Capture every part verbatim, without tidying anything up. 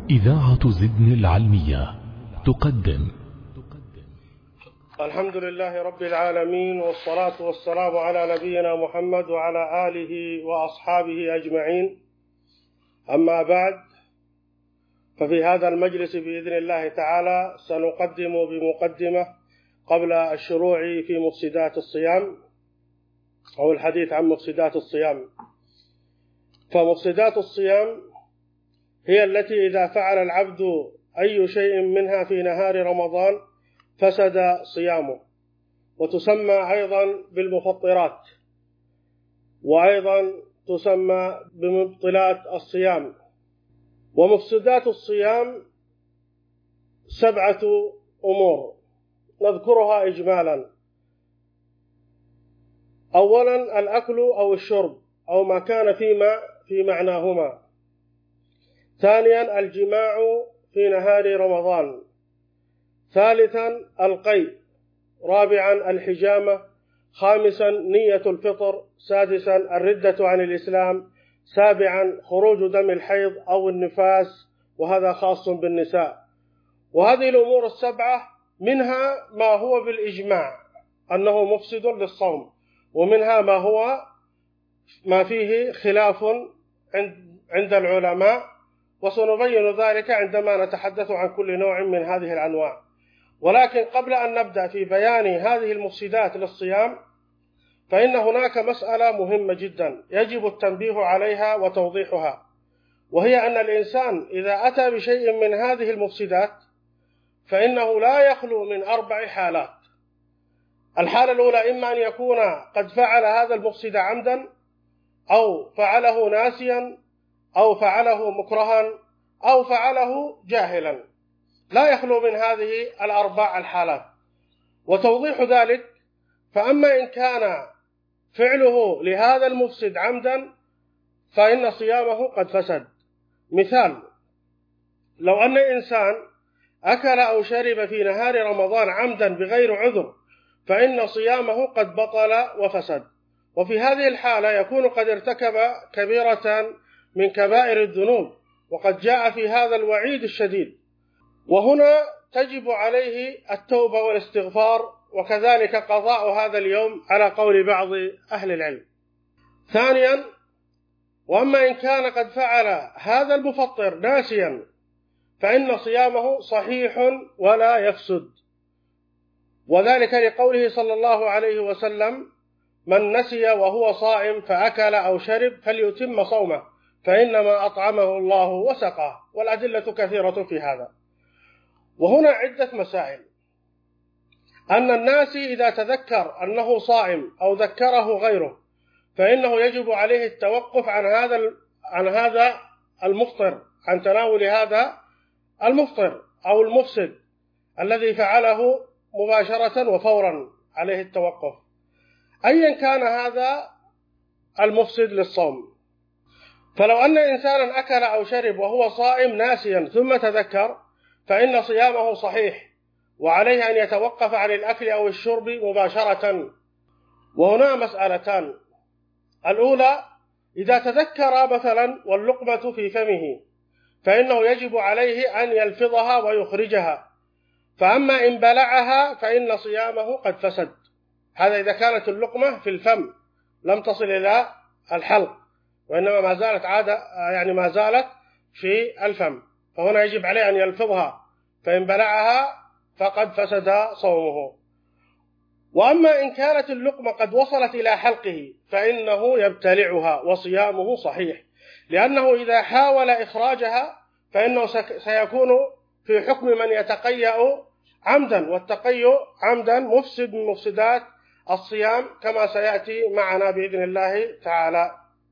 إذاعة زدن العلمية تقدم. الحمد لله رب العالمين، والصلاة والسلام على نبينا محمد وعلى آله وأصحابه أجمعين. أما بعد، ففي هذا المجلس بإذن الله تعالى سنقدم بمقدمة قبل الشروع في مفسدات الصيام أو الحديث عن مفسدات الصيام. فمفسدات الصيام هي التي إذا فعل العبد أي شيء منها في نهار رمضان فسد صيامه، وتسمى أيضا بالمفطرات، وأيضا تسمى بمبطلات الصيام. ومفسدات الصيام سبعة أمور نذكرها إجمالا. أولا الأكل أو الشرب أو ما كان فيما في معناهما. ثانيا الجماع في نهار رمضان. ثالثا القيء. رابعا الحجامة. خامسا نية الفطر. سادسا الردة عن الإسلام. سابعا خروج دم الحيض أو النفاس، وهذا خاص بالنساء. وهذه الأمور السبعة منها ما هو بالإجماع أنه مفسد للصوم، ومنها ما هو ما فيه خلاف عند العلماء، وسنبين ذلك عندما نتحدث عن كل نوع من هذه الأنواع. ولكن قبل أن نبدأ في بيان هذه المفسدات للصيام، فإن هناك مسألة مهمة جدا يجب التنبيه عليها وتوضيحها، وهي أن الإنسان إذا أتى بشيء من هذه المفسدات فإنه لا يخلو من أربع حالات. الحالة الأولى إما أن يكون قد فعل هذا المفسد عمدا، أو فعله ناسيا، أو فعله مكرها، أو فعله جاهلا. لا يخلو من هذه الأربع الحالات. وتوضيح ذلك، فأما إن كان فعله لهذا المفسد عمدا فإن صيامه قد فسد. مثال: لو أن إنسان أكل أو شرب في نهار رمضان عمدا بغير عذر فإن صيامه قد بطل وفسد. وفي هذه الحالة يكون قد ارتكب كبيرة من كبائر الذنوب، وقد جاء في هذا الوعيد الشديد، وهنا تجب عليه التوبة والاستغفار، وكذلك قضاء هذا اليوم على قول بعض أهل العلم. ثانيا، وأما إن كان قد فعل هذا المفطر ناسيا فإن صيامه صحيح ولا يفسد، وذلك لقوله صلى الله عليه وسلم: من نسي وهو صائم فأكل أو شرب فليتم صومه فإنما أطعمه الله وسقاه. والأدلة كثيرة في هذا. وهنا عدة مسائل. أن الناس إذا تذكر أنه صائم أو ذكره غيره فإنه يجب عليه التوقف عن هذا عن هذا المفطر، عن تناول هذا المفطر أو المفسد الذي فعله مباشرة وفورا، عليه التوقف أيا كان هذا المفسد للصوم. فلو أن إنسانا أكل أو شرب وهو صائم ناسيا ثم تذكر فإن صيامه صحيح، وعليه أن يتوقف عن الأكل أو الشرب مباشرة. وهنا مسألتان. الأولى: إذا تذكر مثلا واللقمة في فمه فإنه يجب عليه أن يلفظها ويخرجها، فأما إن بلعها فإن صيامه قد فسد. هذا إذا كانت اللقمة في الفم لم تصل إلى الحلق، وإنما ما زالت عادة يعني ما زالت في الفم، فهنا يجب عليه أن يلفظها، فإن بلعها فقد فسد صومه. وأما إن كانت اللقمة قد وصلت إلى حلقه فإنه يبتلعها وصيامه صحيح، لأنه إذا حاول إخراجها فإنه سيكون في حكم من يتقيأ عمدا، والتقيؤ عمدا مفسد من مفسدات الصيام كما سيأتي معنا بإذن الله تعالى.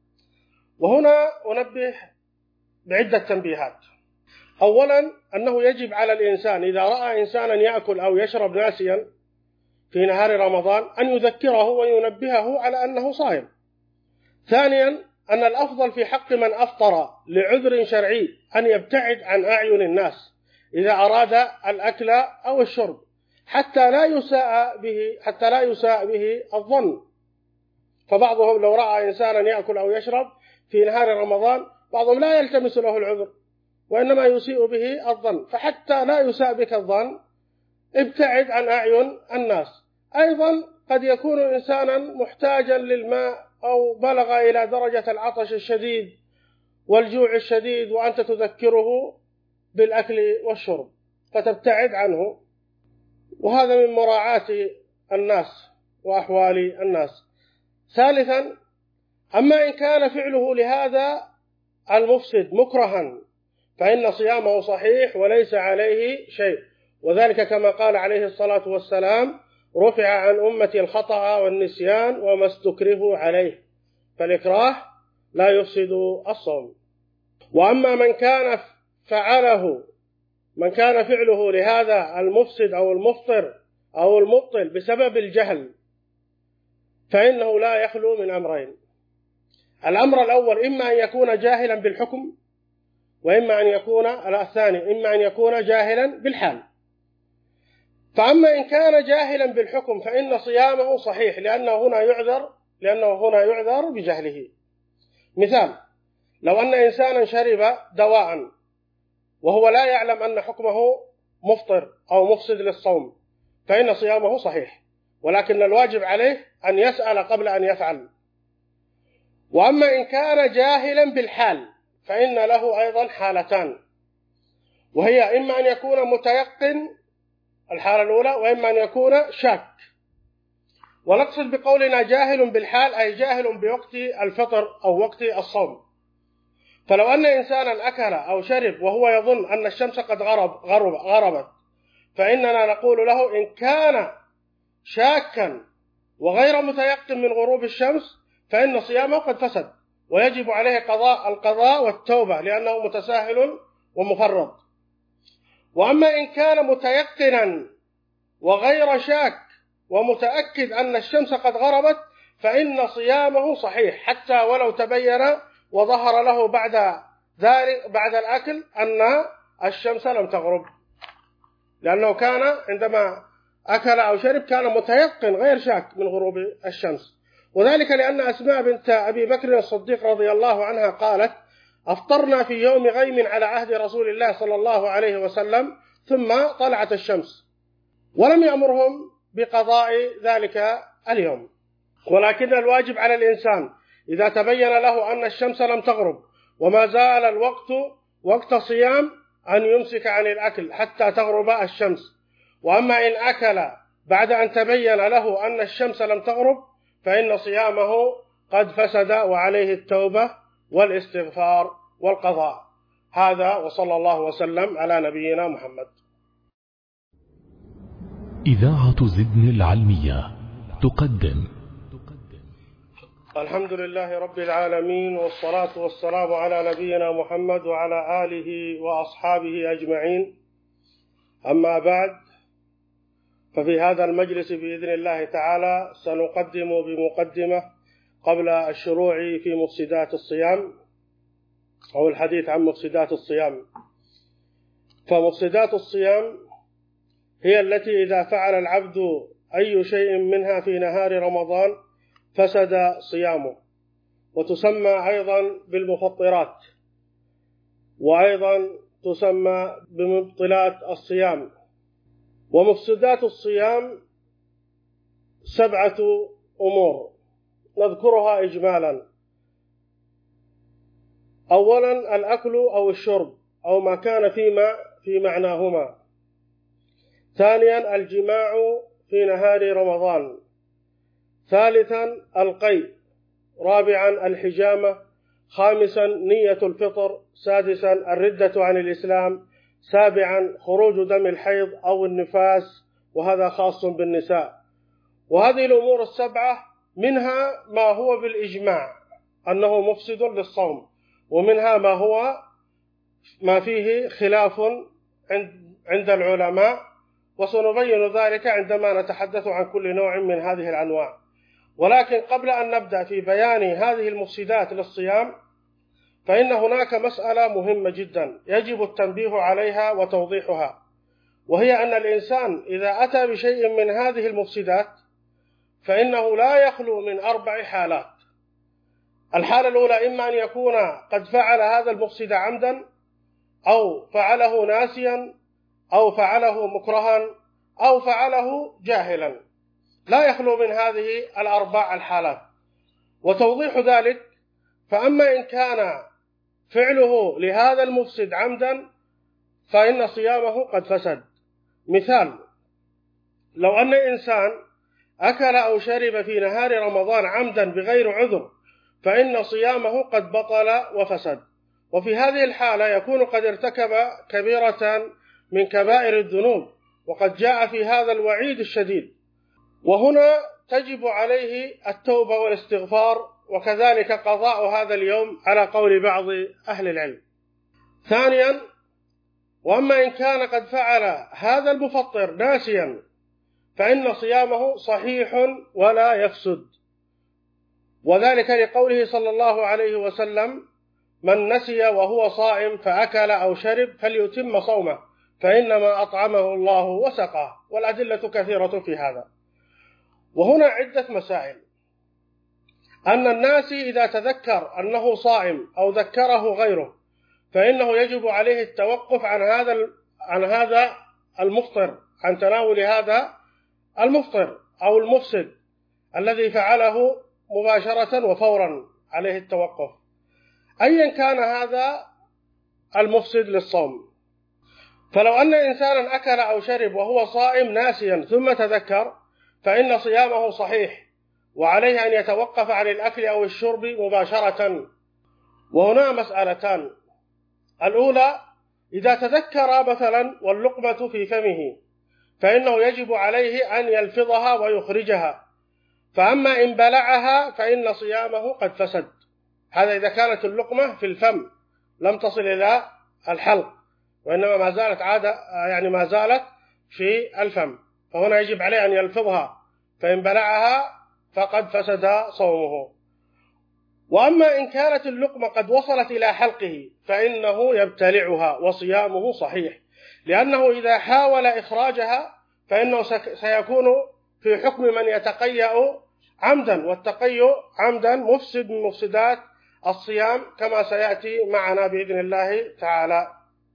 وهنا أنبه بعدة تنبيهات. أولا، أنه يجب على الإنسان إذا رأى إنسانا يأكل أو يشرب ناسيا في نهار رمضان أن يذكره وينبهه على أنه صائم. ثانيا، أن الأفضل في حق من أفطر لعذر شرعي أن يبتعد عن أعين الناس إذا أراد الأكل أو الشرب، حتى لا يساء به حتى لا يساء به الظن. فبعضهم لو رأى إنسانا يأكل أو يشرب في نهار رمضان بعضهم لا يلتمس له العذر، وإنما يسيء به الظن، فحتى لا يساء بك الظن ابتعد عن أعين الناس. أيضا قد يكون إنسانا محتاجا للماء أو بلغ إلى درجة العطش الشديد والجوع الشديد وأنت تذكره بالأكل والشرب فتبتعد عنه، وهذا من مراعاة الناس وأحوال الناس. ثالثا، أما إن كان فعله لهذا المفسد مكرها فإن صيامه صحيح وليس عليه شيء، وذلك كما قال عليه الصلاة والسلام: رفع عن أمتي الخطأ والنسيان وما استكرهوا عليه، فالإكراه لا يفسد الصوم. وأما من كان فعله من كان فعله لهذا المفسد أو المفطر أو المبطل بسبب الجهل فإنه لا يخلو من أمرين: الأمر الأول إما أن يكون جاهلا بالحكم، وإما أن يكون الثاني إما أن يكون جاهلا بالحال. فأما إن كان جاهلا بالحكم فإن صيامه صحيح لأنه هنا يعذر لأنه هنا يعذر بجهله. مثال: لو أن إنسانا شرب دواء وهو لا يعلم أن حكمه مفطر أو مفسد للصوم فإن صيامه صحيح، ولكن الواجب عليه أن يسأل قبل أن يفعل. وأما إن كان جاهلا بالحال فإن له أيضا حالتان، وهي إما أن يكون متيقن الحالة الأولى وإما أن يكون شاك. ونقصد بقولنا جاهل بالحال أي جاهل بوقت الفطر أو وقت الصوم. فلو أن إنسانا أكل أو شرب وهو يظن أن الشمس قد غرب غرب غربت فإننا نقول له إن كان شاكا وغير متيقن من غروب الشمس فإن صيامه قد فسد ويجب عليه قضاء القضاء والتوبة لأنه متساهل ومفرط. وأما إن كان متيقنا وغير شاك ومتأكد أن الشمس قد غربت فإن صيامه صحيح حتى ولو تبين وظهر له بعد ذلك بعد الأكل أن الشمس لم تغرب، لأنه كان عندما أكل أو شرب كان متيقن غير شاك من غروب الشمس. وذلك لأن أسماء بنت أبي بكر الصديق رضي الله عنها قالت: أفطرنا في يوم غيم على عهد رسول الله صلى الله عليه وسلم ثم طلعت الشمس، ولم يأمرهم بقضاء ذلك اليوم. ولكن الواجب على الإنسان إذا تبين له أن الشمس لم تغرب وما زال الوقت وقت صيام أن يمسك عن الأكل حتى تغرب الشمس. وأما إن أكل بعد أن تبين له أن الشمس لم تغرب فإن صيامه قد فسد وعليه التوبة والاستغفار والقضاء. هذا وصلى الله وسلم على نبينا محمد. إذاعة زدن العلمية تقدم. الحمد لله رب العالمين، والصلاة والسلام على نبينا محمد وعلى آله وأصحابه أجمعين. أما بعد، ففي هذا المجلس بإذن الله تعالى سنقدم بمقدمة قبل الشروع في مفسدات الصيام أو الحديث عن مفسدات الصيام. فمفسدات الصيام هي التي إذا فعل العبد أي شيء منها في نهار رمضان فسد صيامه، وتسمى أيضا بالمفطرات، وأيضا تسمى بمبطلات الصيام. ومفسدات الصيام سبعة أمور نذكرها إجمالا. أولا الأكل أو الشرب أو ما كان فيما في معناهما. ثانيا الجماع في نهار رمضان. ثالثا القيء. رابعا الحجامة. خامسا نية الفطر. سادسا الردة عن الإسلام. سابعا خروج دم الحيض أو النفاس، وهذا خاص بالنساء. وهذه الأمور السبعة منها ما هو بالإجماع أنه مفسد للصوم، ومنها ما هو ما فيه خلاف عند العلماء، وسنبين ذلك عندما نتحدث عن كل نوع من هذه الأنواع. ولكن قبل أن نبدأ في بيان هذه المفسدات للصيام فإن هناك مسألة مهمة جدا يجب التنبيه عليها وتوضيحها، وهي أن الإنسان إذا أتى بشيء من هذه المفسدات فإنه لا يخلو من أربع حالات. الحالة الأولى إما أن يكون قد فعل هذا المفسد عمدا، أو فعله ناسيا أو فعله مكرها أو فعله جاهلا، لا يخلو من هذه الأربع الحالات. وتوضيح ذلك: فأما إن كان فعله لهذا المفسد عمدا فإن صيامه قد فسد. مثال: لو أن إنسان أكل أو شرب في نهار رمضان عمدا بغير عذر فإن صيامه قد بطل وفسد. وفي هذه الحالة يكون قد ارتكب كبيرة من كبائر الذنوب، وقد جاء في هذا الوعيد الشديد، وهنا تجب عليه التوبة والاستغفار، وكذلك قضاء هذا اليوم على قول بعض أهل العلم. ثانيا: وأما إن كان قد فعل هذا المفطر ناسيا فإن صيامه صحيح ولا يفسد، وذلك لقوله صلى الله عليه وسلم: من نسي وهو صائم فأكل أو شرب فليتم صومه فإنما أطعمه الله وسقاه. والأدلة كثيرة في هذا. وهنا عدة مسائل: أن الناس إذا تذكر أنه صائم أو ذكره غيره فإنه يجب عليه التوقف عن هذا عن هذا المفطر، عن تناول هذا المفطر أو المفسد الذي فعله مباشرة وفورا، عليه التوقف أيا كان هذا المفسد للصوم. فلو أن إنسانا أكل أو شرب وهو صائم ناسيا ثم تذكر فإن صيامه صحيح، وعليه أن يتوقف عن الأكل أو الشرب مباشرة. وهنا مسألتان: الأولى: إذا تذكر مثلا واللقمة في فمه فإنه يجب عليه أن يلفظها ويخرجها، فأما إن بلعها فإن صيامه قد فسد. هذا إذا كانت اللقمة في الفم لم تصل إلى الحلق، وإنما ما زالت عادة يعني ما زالت في الفم، فهنا يجب عليه أن يلفظها، فإن بلعها فقد فسد صومه. وأما إن كانت اللقمة قد وصلت إلى حلقه فإنه يبتلعها وصيامه صحيح، لأنه إذا حاول إخراجها فإنه سيكون في حكم من يتقيأ عمدا، والتقيؤ عمدا مفسد من مفسدات الصيام كما سيأتي معنا بإذن الله تعالى.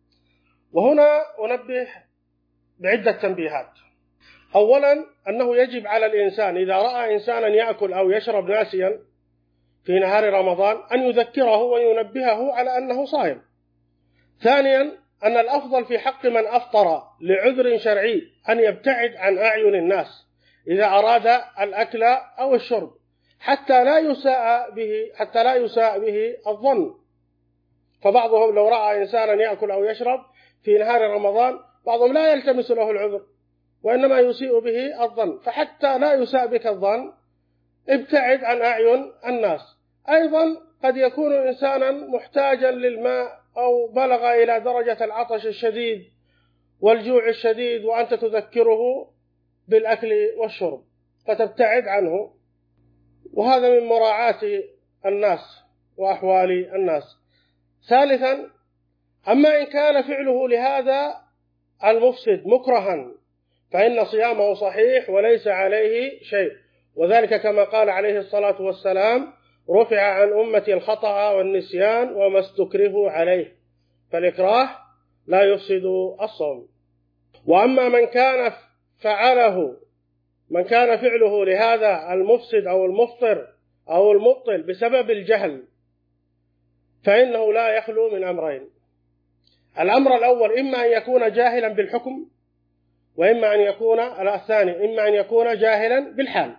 وهنا أنبه بعدة تنبيهات. أولا: أنه يجب على الإنسان إذا رأى إنسانا يأكل أو يشرب ناسيا في نهار رمضان أن يذكره وينبهه على أنه صائم. ثانيا: أن الأفضل في حق من أفطر لعذر شرعي أن يبتعد عن أعين الناس إذا أراد الأكل أو الشرب، حتى لا يساء به حتى لا يساء به الظن. فبعضهم لو رأى إنسانا يأكل أو يشرب في نهار رمضان بعضهم لا يلتمس له العذر وإنما يسيء به الظن، فحتى لا يساء بك الظن ابتعد عن أعين الناس. أيضا قد يكون إنسانا محتاجا للماء أو بلغ إلى درجة العطش الشديد والجوع الشديد وأنت تذكره بالأكل والشرب فتبتعد عنه، وهذا من مراعاة الناس وأحوال الناس. ثالثا: أما إن كان فعله لهذا المفسد مكرها فإن صيامه صحيح وليس عليه شيء، وذلك كما قال عليه الصلاة والسلام: رفع عن أمتي الخطأ والنسيان وما استكرهوا عليه، فالإكراه لا يفسد الصوم. وأما من كان فعله من كان فعله لهذا المفسد أو المفطر أو المبطل بسبب الجهل فإنه لا يخلو من أمرين: الأمر الأول إما أن يكون جاهلا بالحكم، وإما أن يكون الثاني إما أن يكون جاهلا بالحال.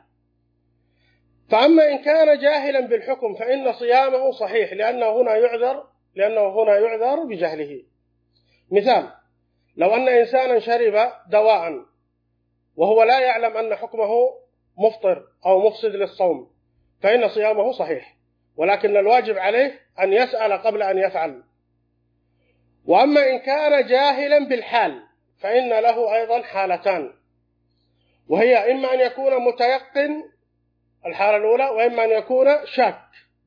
فأما إن كان جاهلا بالحكم فإن صيامه صحيح، لأنه هنا يعذر لأنه هنا يعذر بجهله. مثال: لو أن إنسانا شرب دواء وهو لا يعلم أن حكمه مفطر أو مفسد للصوم فإن صيامه صحيح، ولكن الواجب عليه أن يسأل قبل أن يفعل. وأما إن كان جاهلا بالحال فإن له أيضا حالتان، وهي إما أن يكون متيقن الحالة الأولى، وإما أن يكون شاك.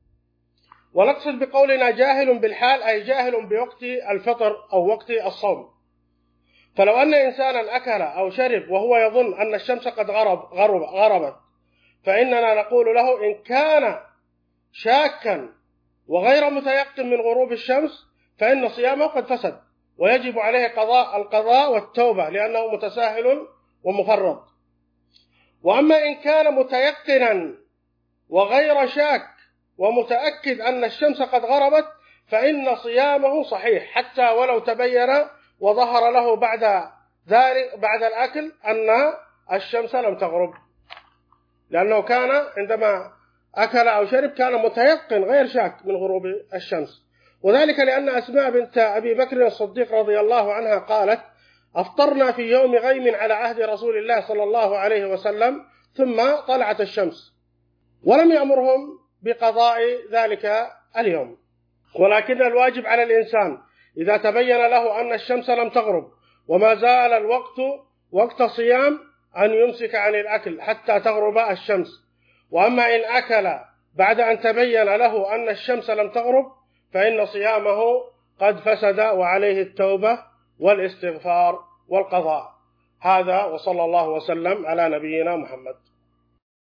ونقصد بقولنا جاهل بالحال أي جاهل بوقت الفطر أو وقت الصوم. فلو أن إنسانا أكل أو شرب وهو يظن أن الشمس قد غرب غرب غربت فإننا نقول له إن كان شاكا وغير متيقن من غروب الشمس فإن صيامه قد فسد، ويجب عليه قضاء القضاء والتوبة لأنه متساهل ومفرط. وأما إن كان متيقنا وغير شاك ومتأكد أن الشمس قد غربت فإن صيامه صحيح حتى ولو تبين وظهر له بعد ذلك بعد الأكل أن الشمس لم تغرب، لأنه كان عندما أكل أو شرب كان متيقن غير شاك من غروب الشمس. وذلك لأن أسماء بنت أبي بكر الصديق رضي الله عنها قالت: أفطرنا في يوم غيم على عهد رسول الله صلى الله عليه وسلم ثم طلعت الشمس، ولم يأمرهم بقضاء ذلك اليوم. ولكن الواجب على الإنسان إذا تبين له أن الشمس لم تغرب وما زال الوقت وقت صيام أن يمسك عن الأكل حتى تغرب الشمس. وأما إن أكل بعد أن تبين له أن الشمس لم تغرب فإن صيامه قد فسد وعليه التوبة والاستغفار والقضاء. هذا وصلى الله وسلم على نبينا محمد.